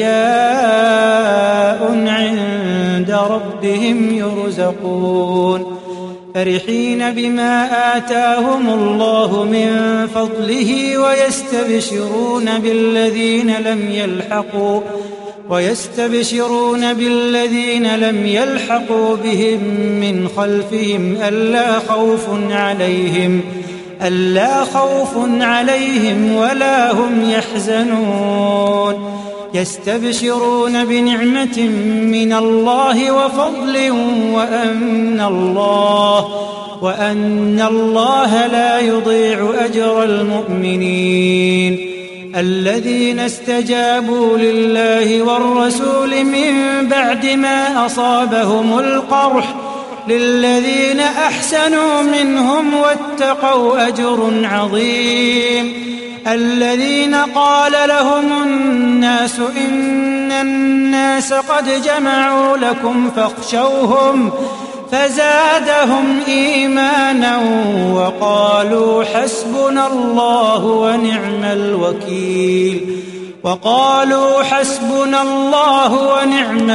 B: أحياء عند ربهم يرزقون فرحين بما آتاهم الله من فضله ويستبشرون بالذين لم يلحقوا ويستبشرون بالذين لم يلحقوا بهم من خلفهم ألا خوف عليهم ألا خوف عليهم ولا هم يحزنون يستبشرون بنعمة من الله وفضل وأن الله وأن الله لا يضيع أجر المؤمنين الذين استجابوا لله والرسول من بعد ما أصابهم القرح للذين أحسنوا منهم واتقوا أجر عظيم الذين قال لهم الناس إن الناس قد جمعوا لكم فاخشوهم فزادهم إيمانا وقالوا حسبنا الله ونعم الوكيل وقالوا حسبنا الله ونعم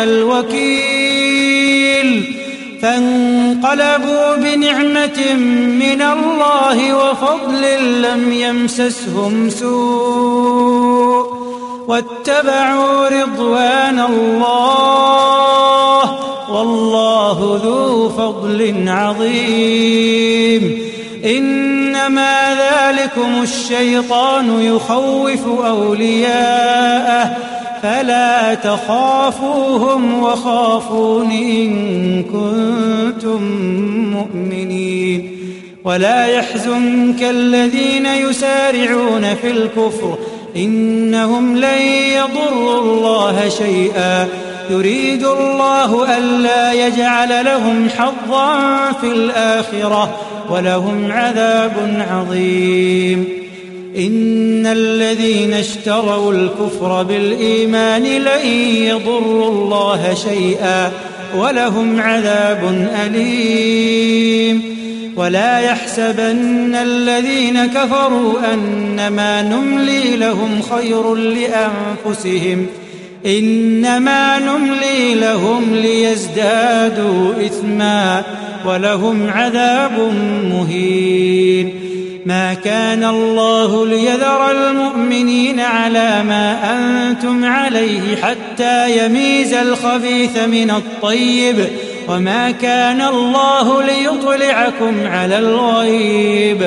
B: الوكيل فانقلبوا بنعمة من الله وفضل لم يمسسهم سوء واتبعوا رضوان الله والله ذو فضل عظيم إنما ذلكم الشيطان يخوف أولياءه فلا تخافوهم وخافون إن كنتم مؤمنين ولا يحزنك الذين يسارعون في الكفر إنهم لن يضروا الله شيئا يريد الله ألا يجعل لهم حظا في الآخرة ولهم عذاب عظيم إن الذين اشتروا الكفر بالإيمان لن يضروا الله شيئا ولهم عذاب أليم ولا يحسبن الذين كفروا أنما نملي لهم خير لأنفسهم إنما نملي لهم ليزدادوا إثما ولهم عذاب مهين ما كان الله ليذر المؤمنين على ما أنتم عليه حتى يميز الخبيث من الطيب وما كان الله ليطلعكم على الغيب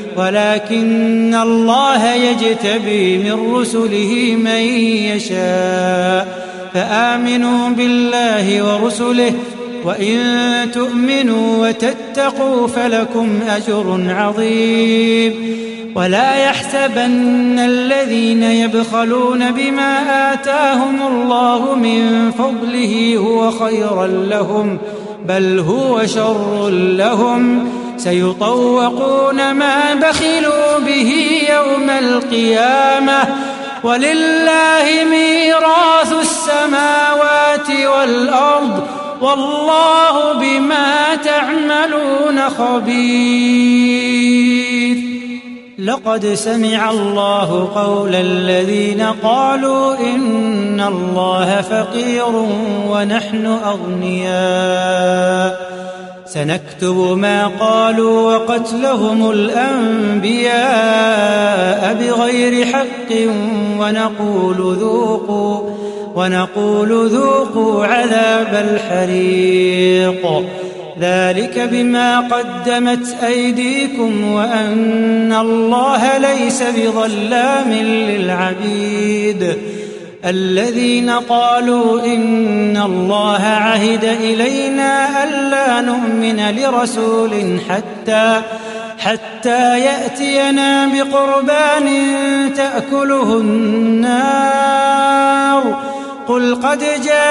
B: ولكن الله يجتبي من رسله من يشاء فآمنوا بالله ورسله وإن تؤمنوا وتتقوا فلكم أجر عظيم ولا يحسبن الذين يبخلون بما آتاهم الله من فضله هو خيرا لهم بل هو شر لهم سيطوقون ما بخلوا به يوم القيامة ولله ميراث السماوات والأرض والله بما تعملون خبير لقد سمع الله قول الذين قالوا إن الله فقير ونحن أغنياء سنكتب ما قالوا وقتلهم الأنبياء بغير حق ونقول ذوقوا ونقول ذوقوا عذاب الحريق ذلك بما قدمت أيديكم وأن الله ليس بظلام للعبيد الذين قالوا إن الله عهد إلينا ألا نؤمن لرسول حتى حتى يأتينا بقربان تأكله النار قل قد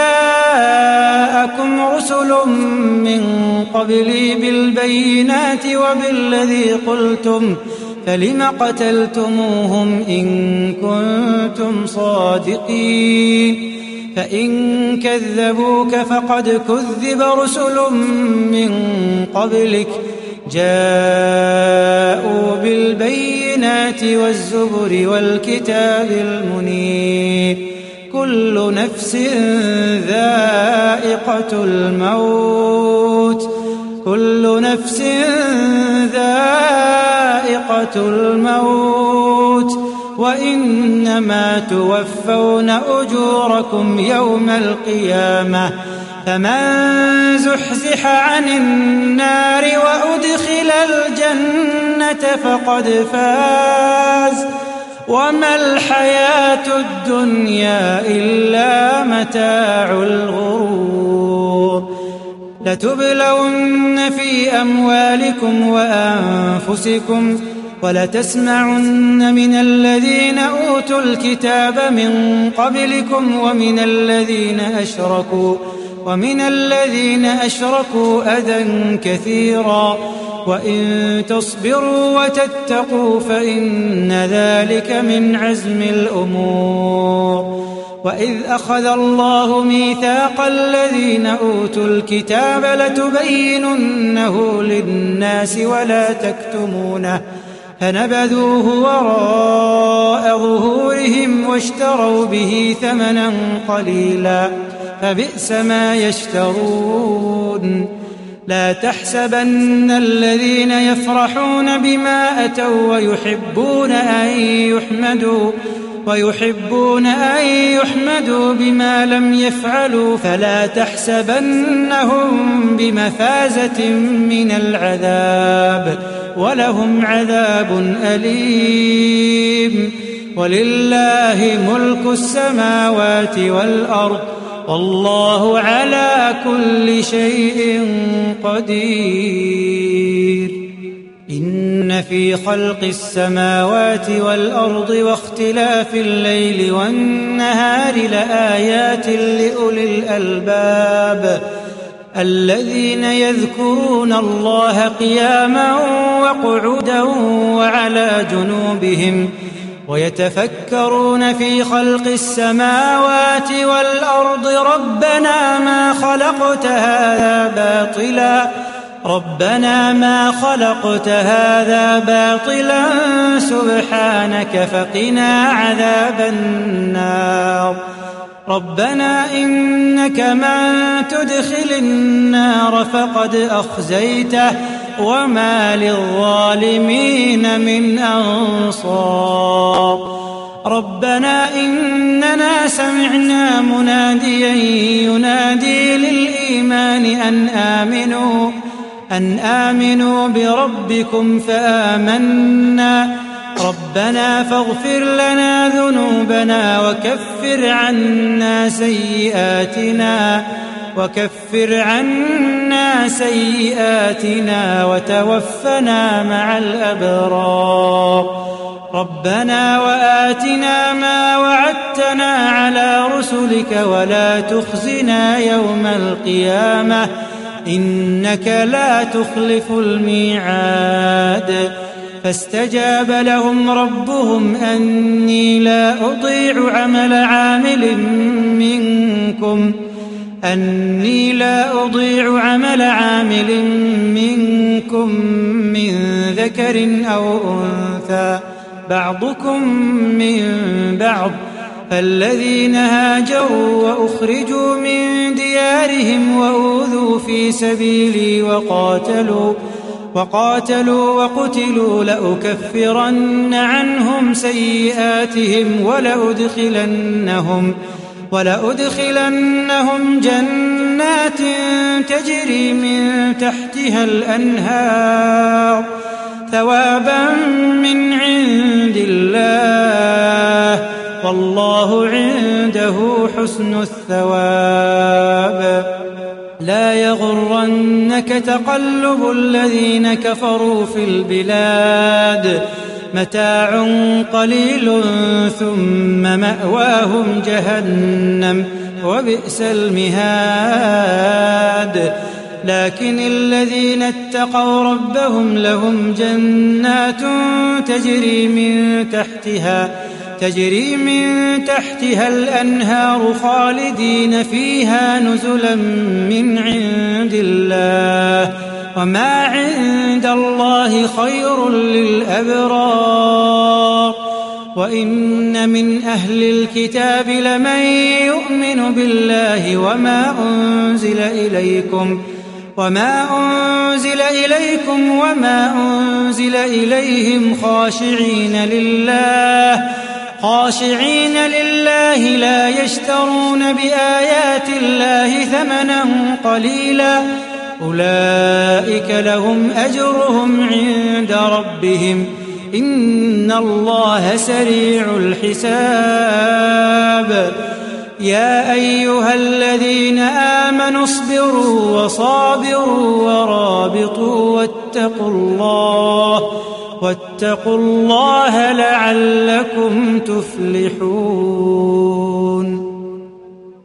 B: جاءكم رسل من قبلي بالبينات وبالذي قلتم فلم قتلتموهم إن كنتم صادقين فإن كذبوك فقد كذب رسل من قبلك جاءوا بالبينات والزبر والكتاب المنير كل نفس ذائقة الموت كل نفس ذائقة الموت وإنما توفون أجوركم يوم القيامة فمن زحزح عن النار وأدخل الجنة فقد فاز وما الحياة الدنيا إلا متاع الغرور لتبلون في أموالكم وأنفسكم ولتسمعن من الذين أوتوا الكتاب من قبلكم ومن الذين أشركوا ومن الذين أشركوا أذى كثيرا وإن تصبروا وتتقوا فإن ذلك من عزم الأمور وإذ أخذ الله ميثاق الذين أوتوا الكتاب لتبيننه للناس ولا تكتمونه فنبذوه وراء ظهورهم واشتروا به ثمنا قليلا فبئس ما يشترون لا تحسبن الذين يفرحون بما أتوا ويحبون أن يحمدوا ويحبون أن يحمدوا بما لم يفعلوا فلا تحسبنهم بمفازة من العذاب ولهم عذاب أليم ولله ملك السماوات والأرض والله على كل شيء قدير إن في خلق السماوات والأرض واختلاف الليل والنهار لآيات لأولي الألباب الذين يذكرون الله قياما وقعودا وعلى جنوبهم ويتفكرون في خلق السماوات والأرض ربنا ما خلقت هذا باطلا ربنا ما خلقت هذا باطلا سبحانك فقنا عذاب النار ربنا إنك من تدخل النار فقد أخزيته وما للظالمين من أنصار ربنا إننا سمعنا مناديا ينادي للإيمان أن آمنوا أن آمنوا بربكم فآمنا ربنا فاغفر لنا ذنوبنا وكفر عنا سيئاتنا وكفر عنا سيئاتنا وتوفنا مع الأبرار ربنا وآتنا ما وعدتنا على رسلك ولا تخزنا يوم القيامة إنك لا تخلف الميعاد فاستجاب لهم ربهم أني لا أضيع عمل عامل منكم أني لا أضيع عمل عامل منكم من ذكر أو أنثى بعضكم من بعض فالذين هاجروا وأخرجوا من ديارهم وأوذوا في سبيلي وقاتلوا وقاتلوا وقتلوا لأكفرن عنهم سيئاتهم ولأدخلنهم ولأدخلنهم جنات تجري من تحتها الأنهار ثوابا من عند الله والله عنده حسن الثواب لا يغرنك تقلب الذين كفروا في البلاد متاع قليل ثم مأواهم جهنم وبئس المهاد لكن الذين اتقوا ربهم لهم جنات تجري من تحتها تجري من تحتها الأنهار خالدين فيها نزلا من عند الله وما عند الله خير للأبرار وإن من أهل الكتاب لمن يؤمن بالله وما أنزل إليكم وما أنزل إليكم وما أنزل إليهم خاشعين لله خاشعين لله لا يشترون بآيات الله ثمنا قليلا أولئك لهم أجرهم عند ربهم إن الله سريع الحساب يا أيها الذين آمنوا اصبروا وصابروا ورابطوا واتقوا الله واتقوا الله لعلكم تفلحون.